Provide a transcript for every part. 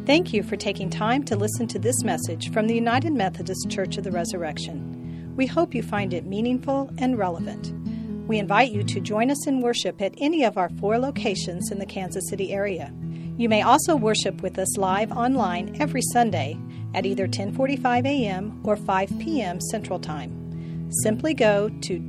Thank you for taking time to listen to this message from the United Methodist Church of the Resurrection. We hope you find it meaningful and relevant. We invite you to join us in worship at any of our 4 locations in the Kansas City area. You may also worship with us live online every Sunday at either 10:45 a.m. or 5 p.m. Central Time. Simply go to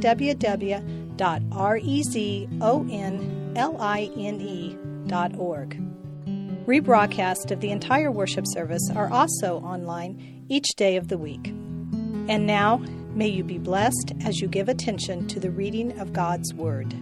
www.rezonline.org. Rebroadcasts of the entire worship service are also online each day of the week. And now, may you be blessed as you give attention to the reading of God's Word.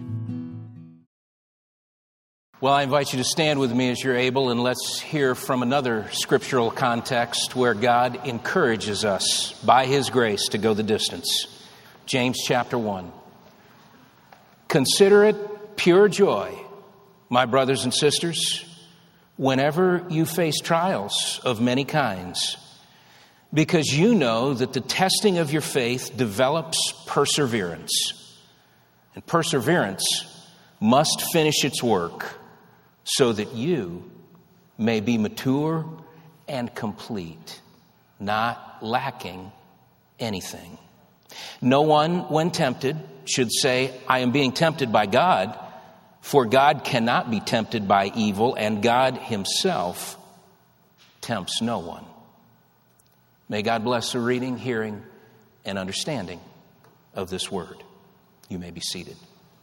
Well, I invite you to stand with me as you're able, and let's hear from another scriptural context where God encourages us by His grace to go the distance. James chapter 1. Consider it pure joy, my brothers and sisters, whenever you face trials of many kinds, because you know that the testing of your faith develops perseverance. And perseverance must finish its work so that you may be mature and complete, not lacking anything. No one, when tempted, should say, I am being tempted by God, for God cannot be tempted by evil, and God Himself tempts no one. May God bless the reading, hearing, and understanding of this word. You may be seated.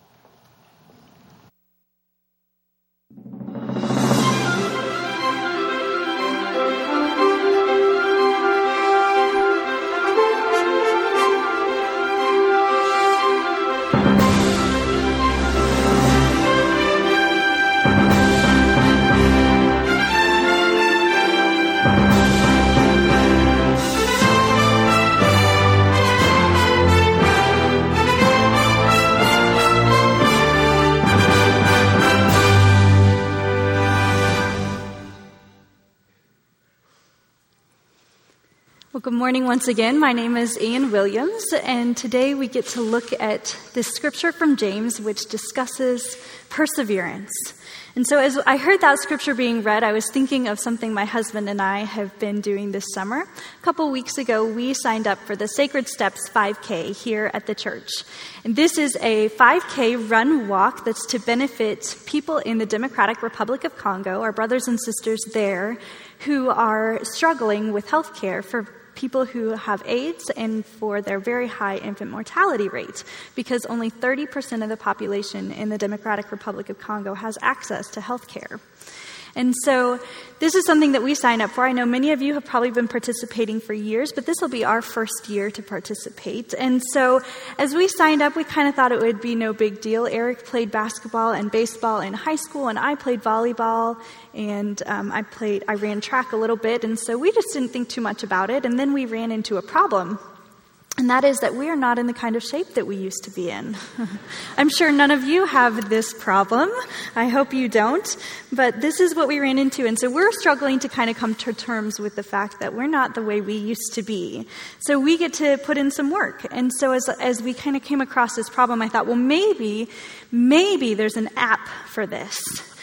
Well, good morning once again. My name is Ian Williams, and today we get to look at this scripture from James, which discusses perseverance. And so as I heard that scripture being read, I was thinking of something my husband and I have been doing this summer. A couple weeks ago, we signed up for the Sacred Steps 5K here at the church. And this is a 5K run-walk that's to benefit people in the Democratic Republic of Congo, our brothers and sisters there, who are struggling with health care for people who have AIDS and for their very high infant mortality rate, because only 30% of the population in the Democratic Republic of Congo has access to health care. And so this is something that we signed up for. I know many of you have probably been participating for years, but this will be our first year to participate. And so as we signed up, we kind of thought it would be no big deal. Eric played basketball and baseball in high school, and I played volleyball, and I ran track a little bit. And so we just didn't think too much about it. And then we ran into a problem. And that is that we are not in the kind of shape that we used to be in. I'm sure none of you have this problem. I hope you don't. But this is what we ran into. And so we're struggling to kind of come to terms with the fact that we're not the way we used to be. So we get to put in some work. And so as we kind of came across this problem, I thought, well, maybe there's an app for this.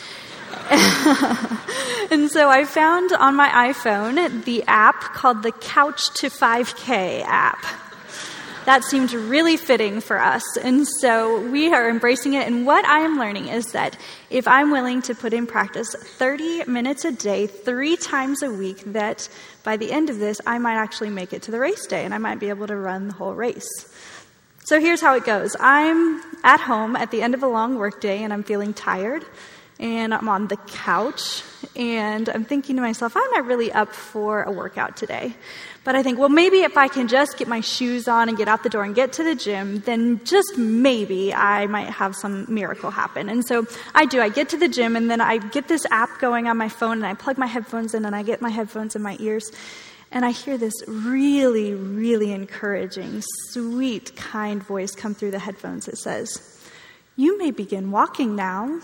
And so I found on my iPhone the app called the Couch to 5K app. That seemed really fitting for us. And so we are embracing it. And what I am learning is that if I'm willing to put in practice 30 minutes a day, 3 times a week, that by the end of this, I might actually make it to the race day and I might be able to run the whole race. So here's how it goes. I'm at home at the end of a long work day and I'm feeling tired. And I'm on the couch, and I'm thinking to myself, I'm not really up for a workout today. But I think, well, maybe if I can just get my shoes on and get out the door and get to the gym, then just maybe I might have some miracle happen. And so I do. I get to the gym, and then I get this app going on my phone, and I plug my headphones in, and I get my headphones in my ears, and I hear this really, really encouraging, sweet, kind voice come through the headphones. It says, "You may begin walking now."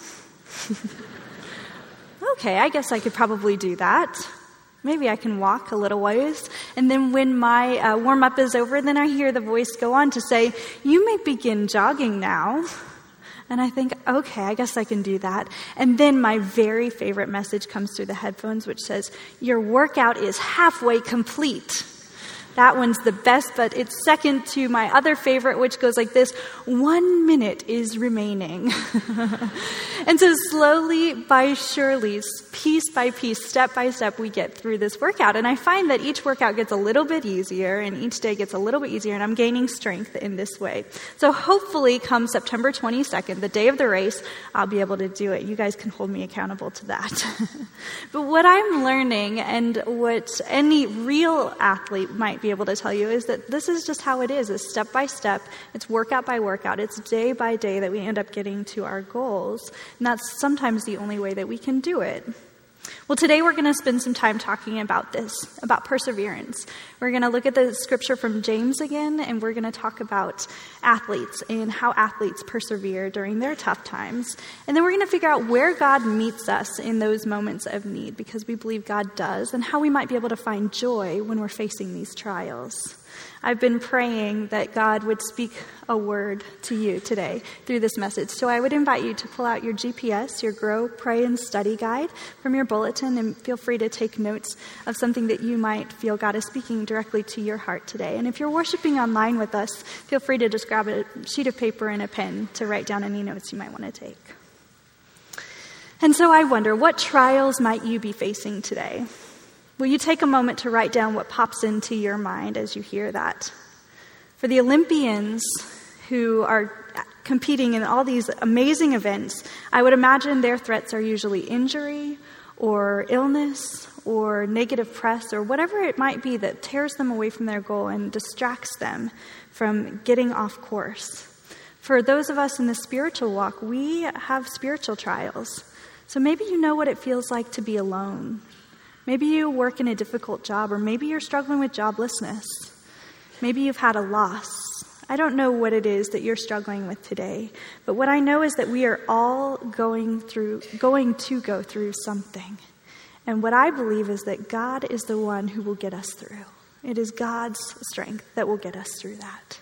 Okay, I guess I could probably do that. Maybe I can walk a little ways. And then when my warm-up is over, then I hear the voice go on to say, "You may begin jogging now." And I think, okay, I guess I can do that. And then my very favorite message comes through the headphones, which says, your workout is halfway complete. That one's the best, but it's second to my other favorite, which goes like this: 1 minute is remaining. And so slowly by surely, piece by piece, step by step, we get through this workout. And I find that each workout gets a little bit easier, and each day gets a little bit easier, and I'm gaining strength in this way. So hopefully come September 22nd, the day of the race, I'll be able to do it. You guys can hold me accountable to that. But what I'm learning, and what any real athlete might be able to tell you, is that this is just how it is. It's step by step. It's workout by workout. It's day by day that we end up getting to our goals. And that's sometimes the only way that we can do it. Well, today we're going to spend some time talking about this, about perseverance. We're going to look at the scripture from James again, and we're going to talk about athletes and how athletes persevere during their tough times. And then we're going to figure out where God meets us in those moments of need, because we believe God does, and how we might be able to find joy when we're facing these trials. I've been praying that God would speak a word to you today through this message. So I would invite you to pull out your GPS, your Grow, Pray, and Study guide from your bulletin, and feel free to take notes of something that you might feel God is speaking directly to your heart today. And if you're worshiping online with us, feel free to just grab a sheet of paper and a pen to write down any notes you might want to take. And so I wonder, what trials might you be facing today? Will you take a moment to write down what pops into your mind as you hear that? For the Olympians who are competing in all these amazing events, I would imagine their threats are usually injury or illness or negative press or whatever it might be that tears them away from their goal and distracts them from getting off course. For those of us in the spiritual walk, we have spiritual trials. So maybe you know what it feels like to be alone. Maybe you work in a difficult job, or maybe you're struggling with joblessness. Maybe you've had a loss. I don't know what it is that you're struggling with today, but what I know is that we are all going to go through something. And what I believe is that God is the one who will get us through. It is God's strength that will get us through that.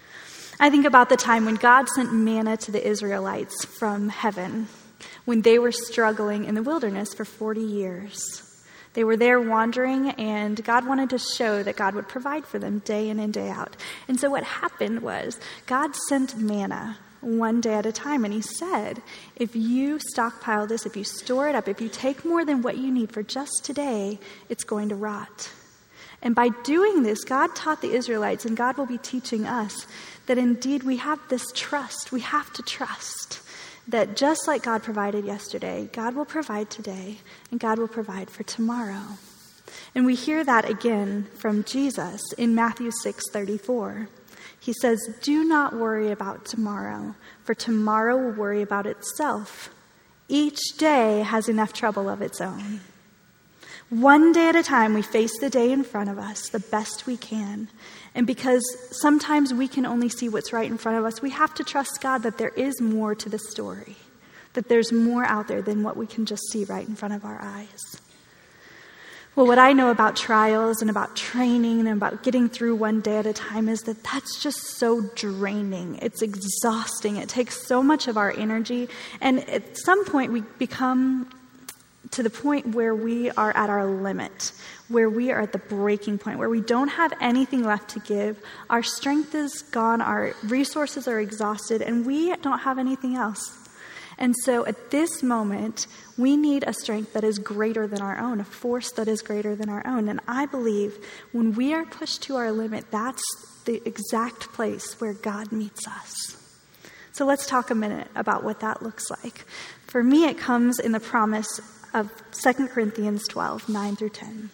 I think about the time when God sent manna to the Israelites from heaven, when they were struggling in the wilderness for 40 years. They were there wandering, and God wanted to show that God would provide for them day in and day out. And so what happened was God sent manna one day at a time, and he said, if you stockpile this, if you store it up, if you take more than what you need for just today, it's going to rot. And by doing this, God taught the Israelites, and God will be teaching us, that indeed we have this trust. We have to trust that just like God provided yesterday, God will provide today, and God will provide for tomorrow. And we hear that again from Jesus in Matthew 6:34. He says, do not worry about tomorrow, for tomorrow will worry about itself. Each day has enough trouble of its own. One day at a time, we face the day in front of us the best we can. And because sometimes we can only see what's right in front of us, we have to trust God that there is more to the story, that there's more out there than what we can just see right in front of our eyes. Well, what I know about trials and about training and about getting through one day at a time is that that's just so draining. It's exhausting. It takes so much of our energy. And at some point, we become to the point where we are at our limit, where we are at the breaking point, where we don't have anything left to give. Our strength is gone, our resources are exhausted, and we don't have anything else. And so at this moment, we need a strength that is greater than our own, a force that is greater than our own. And I believe when we are pushed to our limit, that's the exact place where God meets us. So let's talk a minute about what that looks like. For me, it comes in the promise of 2 Corinthians 12, 9 through 10.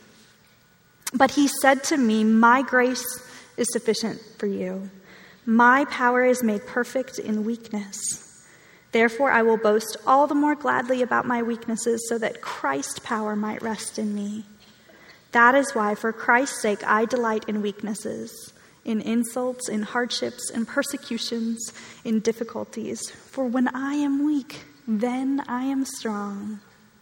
But he said to me, my grace is sufficient for you. My power is made perfect in weakness. Therefore, I will boast all the more gladly about my weaknesses so that Christ's power might rest in me. That is why, for Christ's sake, I delight in weaknesses, in insults, in hardships, in persecutions, in difficulties. For when I am weak, then I am strong.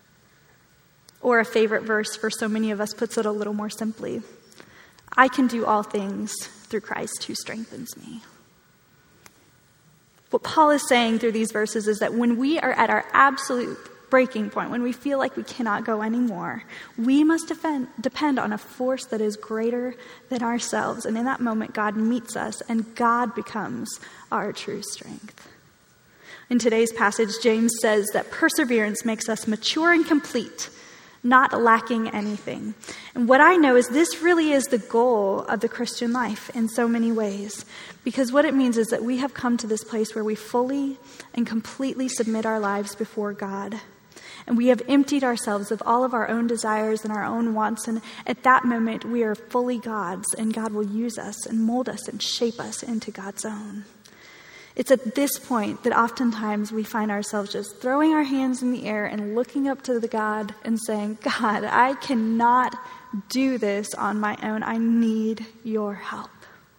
Or a favorite verse for so many of us puts it a little more simply. I can do all things through Christ who strengthens me. What Paul is saying through these verses is that when we are at our absolute breaking point, when we feel like we cannot go anymore, we must depend on a force that is greater than ourselves. And in that moment, God meets us, and God becomes our true strength. In today's passage, James says that perseverance makes us mature and complete, not lacking anything. And what I know is this really is the goal of the Christian life in so many ways, because what it means is that we have come to this place where we fully and completely submit our lives before God. And we have emptied ourselves of all of our own desires and our own wants. And at that moment, we are fully God's, and God will use us and mold us and shape us into God's own. It's at this point that oftentimes we find ourselves just throwing our hands in the air and looking up to the God and saying, God, I cannot do this on my own. I need your help.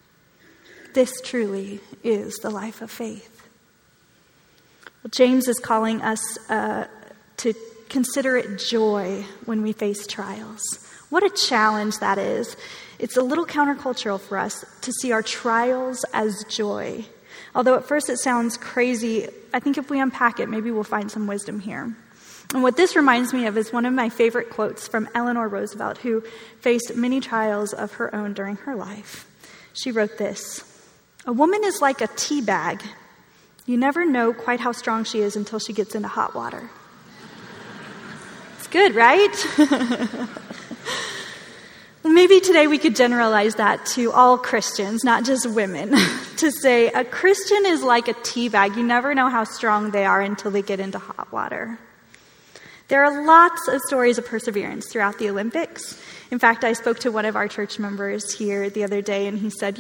This truly is the life of faith. Well, James is calling us to consider it joy when we face trials. What a challenge that is. It's a little countercultural for us to see our trials as joy. Although at first it sounds crazy, I think if we unpack it, maybe we'll find some wisdom here. And what this reminds me of is one of my favorite quotes from Eleanor Roosevelt, who faced many trials of her own during her life. She wrote this: "A woman is like a tea bag. You never know quite how strong she is until she gets into hot water." It's good, right? Well, maybe today we could generalize that to all Christians, not just women, to say a Christian is like a tea bag. You never know how strong they are until they get into hot water. There are lots of stories of perseverance throughout the Olympics. In fact, I spoke to one of our church members here the other day, and he said,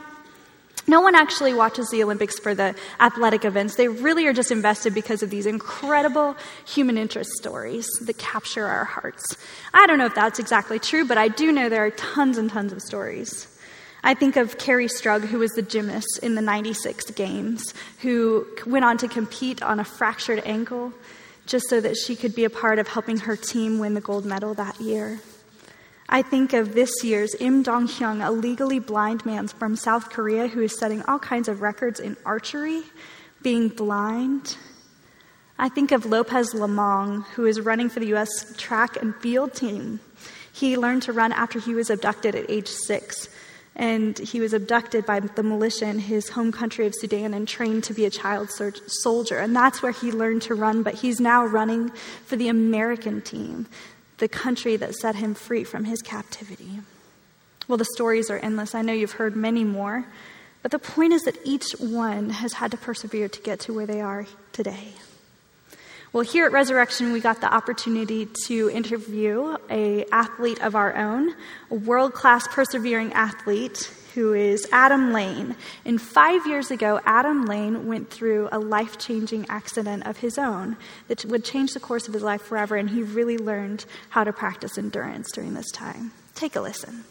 no one actually watches the Olympics for the athletic events. They really are just invested because of these incredible human interest stories that capture our hearts. I don't know if that's exactly true, but I do know there are tons and tons of stories. I think of Carrie Strug, who was the gymnast in the 96 games, who went on to compete on a fractured ankle just so that she could be a part of helping her team win the gold medal that year. I think of this year's Im Dong-hyung, a legally blind man from South Korea who is setting all kinds of records in archery, being blind. I think of Lopez Lamong, who is running for the U.S. track and field team. He learned to run after he was abducted at age 6, and he was abducted by the militia in his home country of Sudan and trained to be a child soldier. And that's where he learned to run, but he's now running for the American team, the country that set him free from his captivity. Well, the stories are endless. I know you've heard many more, but the point is that each one has had to persevere to get to where they are today. Well, here at Resurrection, we got the opportunity to interview an athlete of our own, a world-class persevering athlete who is Adam Lane. And 5 years ago, Adam Lane went through a life-changing accident of his own that would change the course of his life forever, and he really learned how to practice endurance during this time. Take a listen.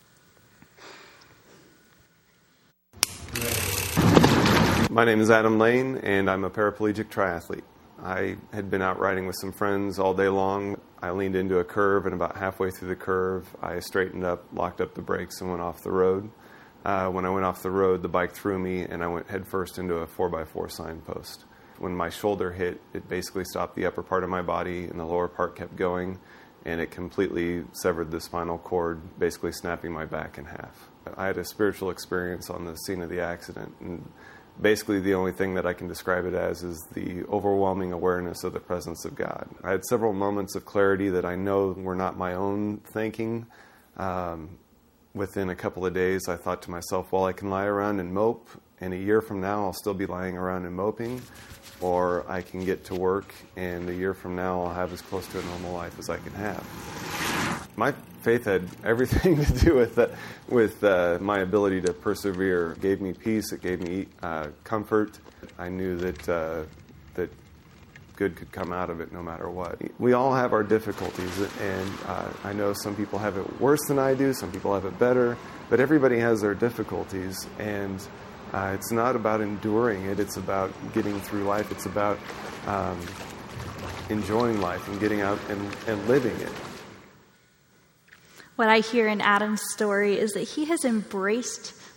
My name is Adam Lane, and I'm a paraplegic triathlete. I had been out riding with some friends all day long. I leaned into a curve, and about halfway through the curve, I straightened up, locked up the brakes, and went off the road. When I went off the road, the bike threw me, and I went headfirst into a 4x4 signpost. When my shoulder hit, it basically stopped the upper part of my body, and the lower part kept going, and it completely severed the spinal cord, basically snapping my back in half. I had a spiritual experience on the scene of the accident, and basically the only thing that I can describe it as is the overwhelming awareness of the presence of God. I had several moments of clarity that I know were not my own thinking. Within a couple of days, I thought to myself, well, I can lie around and mope, and a year from now I'll still be lying around and moping, or I can get to work, and a year from now I'll have as close to a normal life as I can have. My faith had everything to do with my ability to persevere. It gave me peace. It gave me comfort. I knew that good could come out of it no matter what. We all have our difficulties, and I know some people have it worse than I do. Some people have it better. But everybody has their difficulties, and it's not about enduring it. It's about getting through life. It's about enjoying life and getting out and living it. What I hear in Adam's story is that he has embraced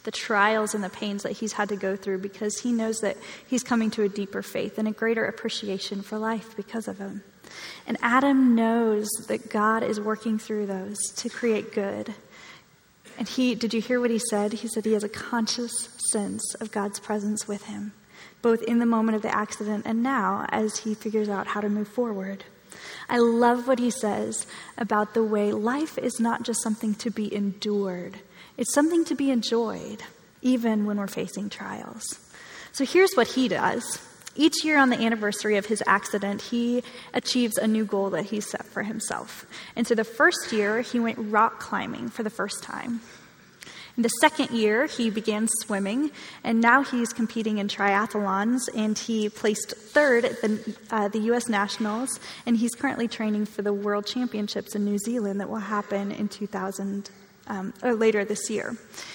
the trials and the pains that he's had to go through, because he knows that he's coming to a deeper faith and a greater appreciation for life because of him. And Adam knows that God is working through those to create good. And did you hear what he said? He said he has a conscious sense of God's presence with him, both in the moment of the accident and now as he figures out how to move forward. I love what he says about the way life is not just something to be endured. It's something to be enjoyed, even when we're facing trials. So here's what he does. Each year on the anniversary of his accident, he achieves a new goal that he set for himself. And so the first year, he went rock climbing for the first time. In the second year, he began swimming, and now he's competing in triathlons, and he placed third at the U.S. Nationals, and he's currently training for the World Championships in New Zealand that will happen in later this year.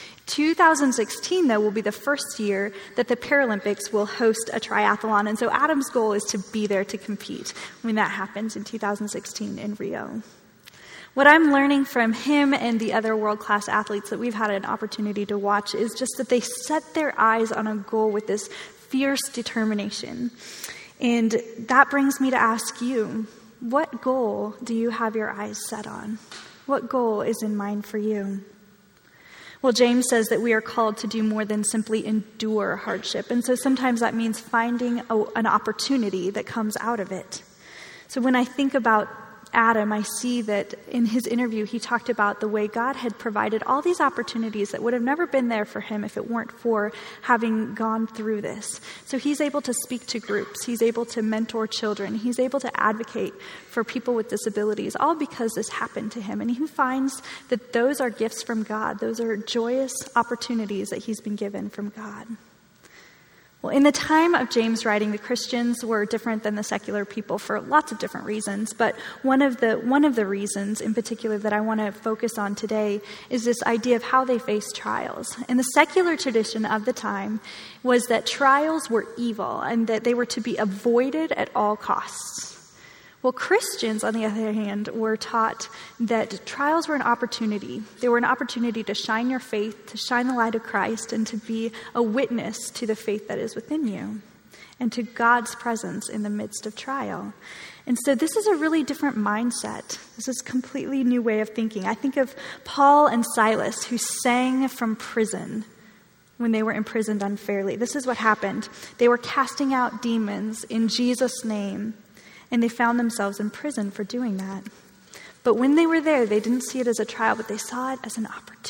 2016, though, will be the first year that the Paralympics will host a triathlon, and so Adam's goal is to be there to compete when that happens in 2016 in Rio. What I'm learning from him and the other world-class athletes that we've had an opportunity to watch is just that they set their eyes on a goal with this fierce determination. And that brings me to ask you, what goal do you have your eyes set on? What goal is in mind for you? Well, James says that we are called to do more than simply endure hardship. And so sometimes that means finding an opportunity that comes out of it. So when I think about Adam, I see that in his interview, he talked about the way God had provided all these opportunities that would have never been there for him if it weren't for having gone through this. So he's able to speak to groups. He's able to mentor children. He's able to advocate for people with disabilities, all because this happened to him. And he finds that those are gifts from God. Those are joyous opportunities that he's been given from God. Well, in the time of James writing, the Christians were different than the secular people for lots of different reasons. But one of the reasons in particular that I want to focus on today is this idea of how they faced trials. And the secular tradition of the time was that trials were evil and that they were to be avoided at all costs. Well, Christians, on the other hand, were taught that trials were an opportunity. They were an opportunity to shine your faith, to shine the light of Christ, and to be a witness to the faith that is within you and to God's presence in the midst of trial. And so this is a really different mindset. This is a completely new way of thinking. I think of Paul and Silas, who sang from prison when they were imprisoned unfairly. This is what happened. They were casting out demons in Jesus' name, and they found themselves in prison for doing that. But when they were there, they didn't see it as a trial, but they saw it as an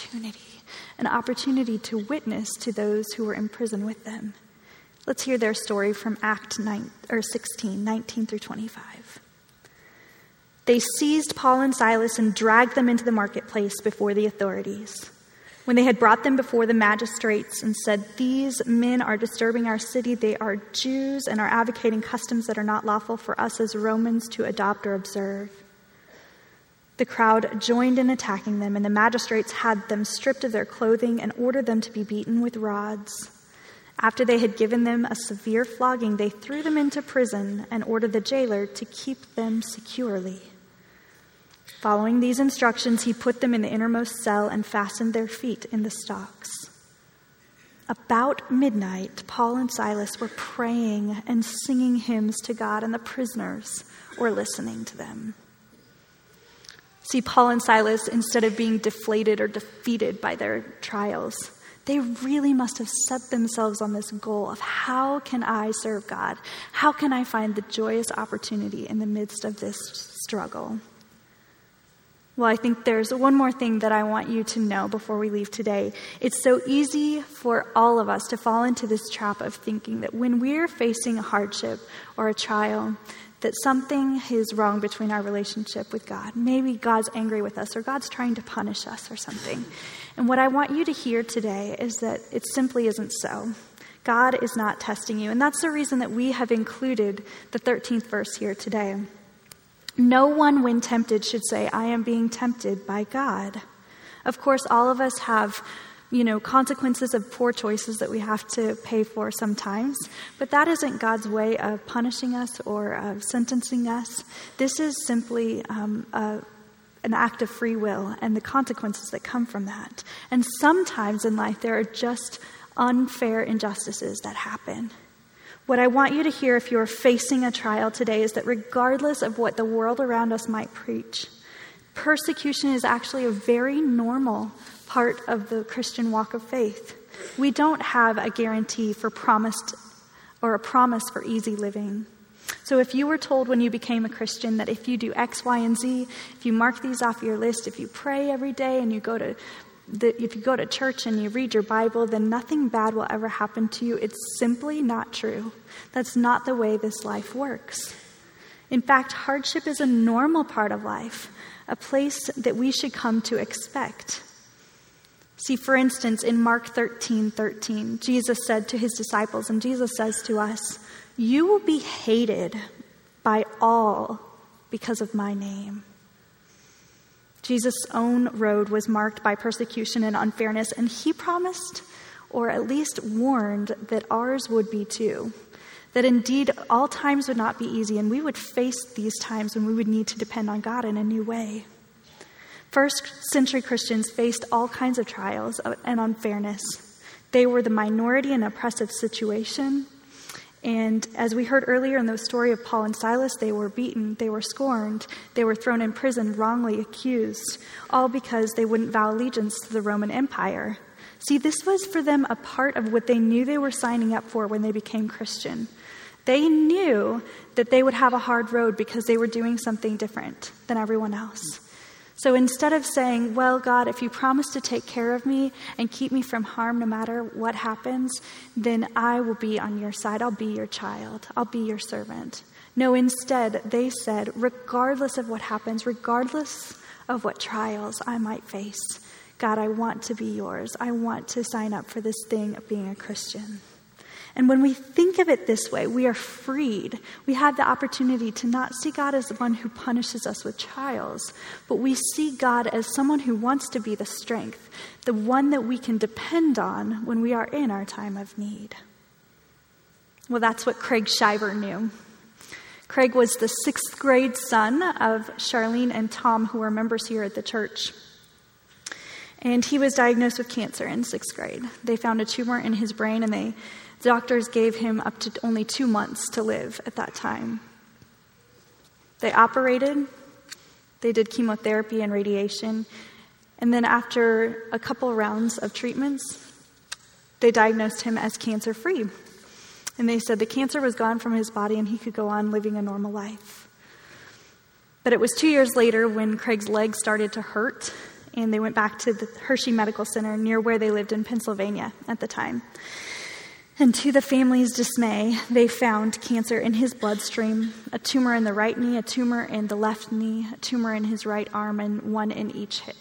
opportunity to witness to those who were in prison with them. Let's hear their story from Acts 16, 19 through 25. They seized Paul and Silas and dragged them into the marketplace before the authorities. When they had brought them before the magistrates and said, "These men are disturbing our city. They are Jews and are advocating customs that are not lawful for us as Romans to adopt or observe," the crowd joined in attacking them, and the magistrates had them stripped of their clothing and ordered them to be beaten with rods. After they had given them a severe flogging, they threw them into prison and ordered the jailer to keep them securely. Following these instructions, he put them in the innermost cell and fastened their feet in the stocks. About midnight, Paul and Silas were praying and singing hymns to God, and the prisoners were listening to them. See, Paul and Silas, instead of being deflated or defeated by their trials, they really must have set themselves on this goal of, how can I serve God? How can I find the joyous opportunity in the midst of this struggle? Well, I think there's one more thing that I want you to know before we leave today. It's so easy for all of us to fall into this trap of thinking that when we're facing a hardship or a trial, that something is wrong between our relationship with God. Maybe God's angry with us, or God's trying to punish us or something. And what I want you to hear today is that it simply isn't so. God is not testing you. And that's the reason that we have included the 13th verse here today. No one, when tempted, should say, "I am being tempted by God." Of course, all of us have, consequences of poor choices that we have to pay for sometimes. But that isn't God's way of punishing us or of sentencing us. This is simply a an act of free will and the consequences that come from that. And sometimes in life, there are just unfair injustices that happen. What I want you to hear if you're facing a trial today is that regardless of what the world around us might preach, persecution is actually a very normal part of the Christian walk of faith. We don't have a guarantee for a promise for easy living. So if you were told when you became a Christian that if you do X, Y, and Z, if you mark these off your list, if you pray every day and if you go to church and you read your Bible, then nothing bad will ever happen to you, it's simply not true. That's not the way this life works. In fact, hardship is a normal part of life, a place that we should come to expect. See, for instance, in Mark 13:13, Jesus said to his disciples, and Jesus says to us, "You will be hated by all because of my name." Jesus' own road was marked by persecution and unfairness, and he promised, or at least warned, that ours would be too. That indeed all times would not be easy, and we would face these times when we would need to depend on God in a new way. First century Christians faced all kinds of trials and unfairness. They were the minority in an oppressive situation. And as we heard earlier in the story of Paul and Silas, they were beaten, they were scorned, they were thrown in prison, wrongly accused, all because they wouldn't vow allegiance to the Roman Empire. See, this was for them a part of what they knew they were signing up for when they became Christian. They knew that they would have a hard road because they were doing something different than everyone else. So instead of saying, well, God, if you promise to take care of me and keep me from harm no matter what happens, then I will be on your side. I'll be your child. I'll be your servant. No, instead, they said, regardless of what happens, regardless of what trials I might face, God, I want to be yours. I want to sign up for this thing of being a Christian. And when we think of it this way, we are freed. We have the opportunity to not see God as the one who punishes us with trials, but we see God as someone who wants to be the strength, the one that we can depend on when we are in our time of need. Well, that's what Craig Shiver knew. Craig was the 6th grade son of Charlene and Tom, who are members here at the church. And he was diagnosed with cancer in 6th grade. They found a tumor in his brain, and the doctors gave him up to only 2 months to live at that time. They operated, they did chemotherapy and radiation, and then after a couple rounds of treatments, they diagnosed him as cancer-free. And they said the cancer was gone from his body and he could go on living a normal life. But it was 2 years later when Craig's legs started to hurt, and they went back to the Hershey Medical Center near where they lived in Pennsylvania at the time. And to the family's dismay, they found cancer in his bloodstream, a tumor in the right knee, a tumor in the left knee, a tumor in his right arm, and one in each hip.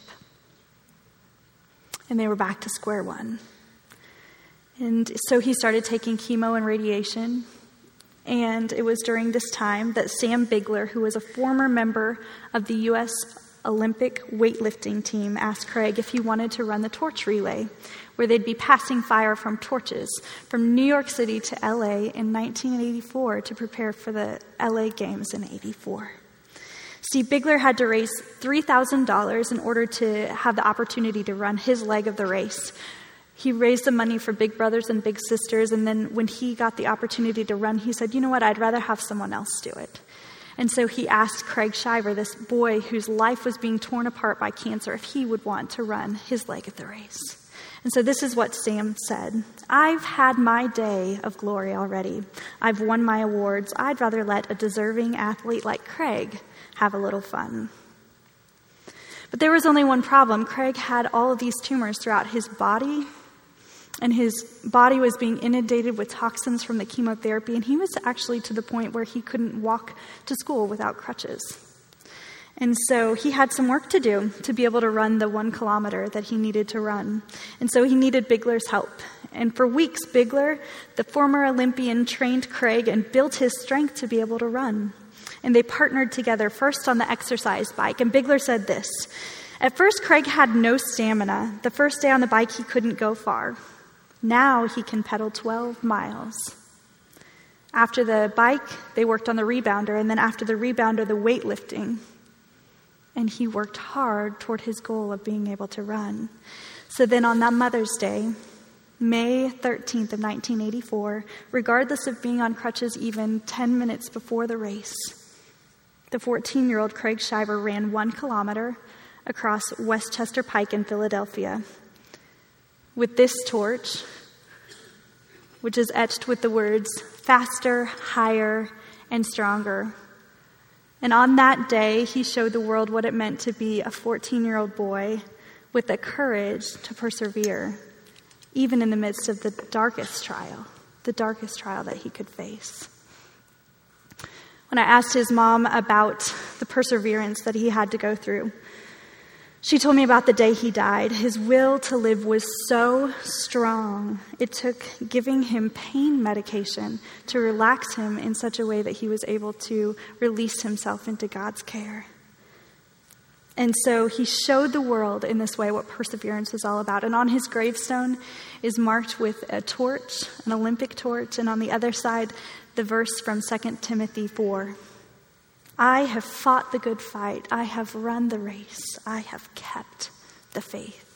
And they were back to square one. And so he started taking chemo and radiation. And it was during this time that Sam Bigler, who was a former member of the U.S. Olympic weightlifting team, asked Craig if he wanted to run the torch relay, where they'd be passing fire from torches from New York City to LA in 1984 to prepare for the LA Games in 84. See, Bigler had to raise $3,000 in order to have the opportunity to run his leg of the race. He raised the money for big brothers and big sisters, and then when he got the opportunity to run, he said, you know what, I'd rather have someone else do it. And so he asked Craig Shiver, this boy whose life was being torn apart by cancer, if he would want to run his leg of the race. And so this is what Sam said. I've had my day of glory already. I've won my awards. I'd rather let a deserving athlete like Craig have a little fun. But there was only one problem. Craig had all of these tumors throughout his body, and his body was being inundated with toxins from the chemotherapy, and he was actually to the point where he couldn't walk to school without crutches. And so he had some work to do to be able to run the 1 kilometer that he needed to run. And so he needed Bigler's help. And for weeks, Bigler, the former Olympian, trained Craig and built his strength to be able to run. And they partnered together, first on the exercise bike. And Bigler said this, at first Craig had no stamina. The first day on the bike, he couldn't go far. Now he can pedal 12 miles. After the bike, they worked on the rebounder, and then after the rebounder, the weightlifting. and he worked hard toward his goal of being able to run. So then on that Mother's Day, May 13th of 1984, regardless of being on crutches even 10 minutes before the race, the 14-year-old Craig Shiver ran 1 kilometer across Westchester Pike in Philadelphia with this torch, which is etched with the words, "Faster, higher, and stronger." And on that day, he showed the world what it meant to be a 14-year-old boy with the courage to persevere, even in the midst of the darkest trial that he could face. When I asked his mom about the perseverance that he had to go through, she told me about the day he died. His will to live was so strong, it took giving him pain medication to relax him in such a way that he was able to release himself into God's care. And so he showed the world in this way what perseverance was all about. And on his gravestone is marked with a torch, an Olympic torch, and on the other side, the verse from 2 Timothy 4. "I have fought the good fight. I have run the race. I have kept the faith."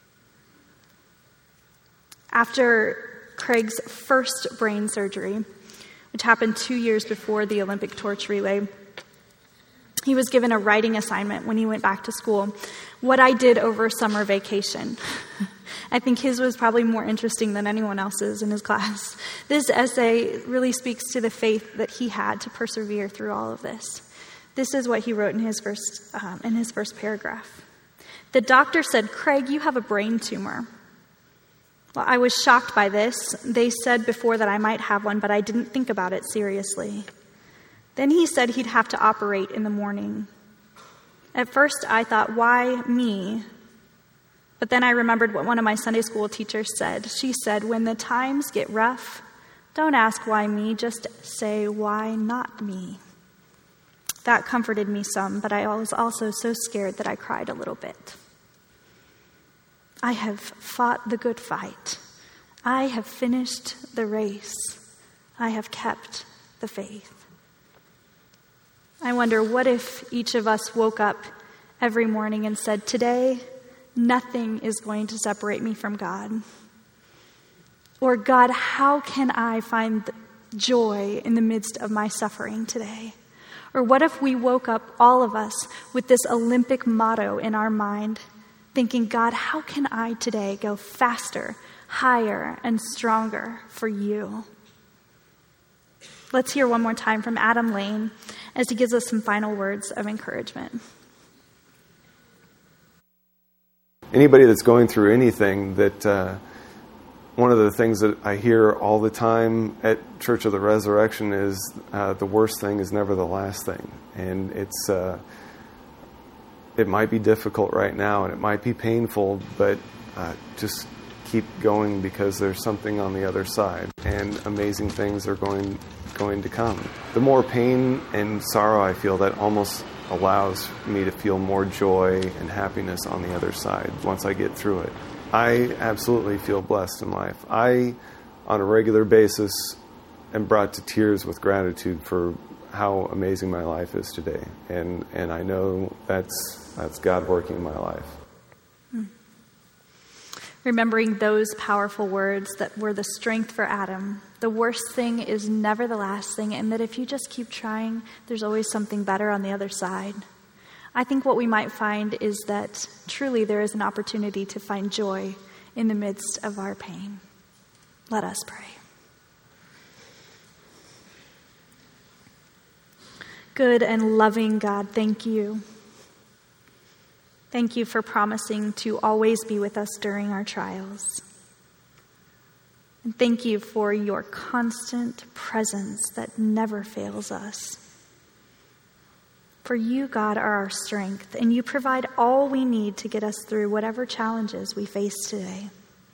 After Craig's first brain surgery, which happened 2 years before the Olympic torch relay, he was given a writing assignment when he went back to school. What I did over summer vacation. I think his was probably more interesting than anyone else's in his class. This essay really speaks to the faith that he had to persevere through all of this. This is what he wrote in his first paragraph. "The doctor said, 'Craig, you have a brain tumor.' Well, I was shocked by this. They said before that I might have one, but I didn't think about it seriously. Then he said he'd have to operate in the morning. At first I thought, why me? But then I remembered what one of my Sunday school teachers said. She said, when the times get rough, don't ask why me, just say, why not me? That comforted me some, but I was also so scared that I cried a little bit. I have fought the good fight. I have finished the race. I have kept the faith. I wonder, what if each of us woke up every morning and said, today, nothing is going to separate me from God? Or, God, how can I find joy in the midst of my suffering today? Or what if we woke up, all of us, with this Olympic motto in our mind, thinking, God, how can I today go faster, higher, and stronger for you? Let's hear one more time from Adam Lane as he gives us some final words of encouragement. Anybody that's going through anything, that one of the things that I hear all the time at Church of the Resurrection is the worst thing is never the last thing. And it might be difficult right now and it might be painful, but just keep going, because there's something on the other side and amazing things are going to come. The more pain and sorrow I feel, that almost allows me to feel more joy and happiness on the other side once I get through it. I absolutely feel blessed in life. I, on a regular basis, am brought to tears with gratitude for how amazing my life is today. And I know that's God working in my life. Remembering those powerful words that were the strength for Adam. The worst thing is never the last thing, and that if you just keep trying, there's always something better on the other side. I think what we might find is that truly there is an opportunity to find joy in the midst of our pain. Let us pray. Good and loving God, thank you. Thank you for promising to always be with us during our trials. And thank you for your constant presence that never fails us. For you, God, are our strength, and you provide all we need to get us through whatever challenges we face today.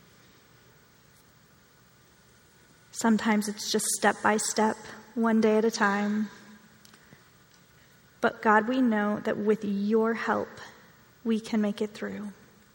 Sometimes it's just step by step, one day at a time. But God, we know that with your help, we can make it through.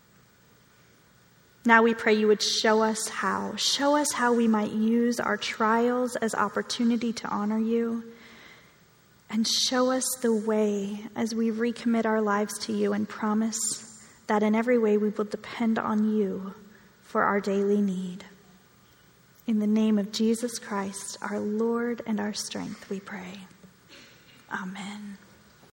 Now we pray you would show us how we might use our trials as opportunity to honor you, and show us the way as we recommit our lives to you and promise that in every way we will depend on you for our daily need. In the name of Jesus Christ, our Lord and our strength, we pray. Amen.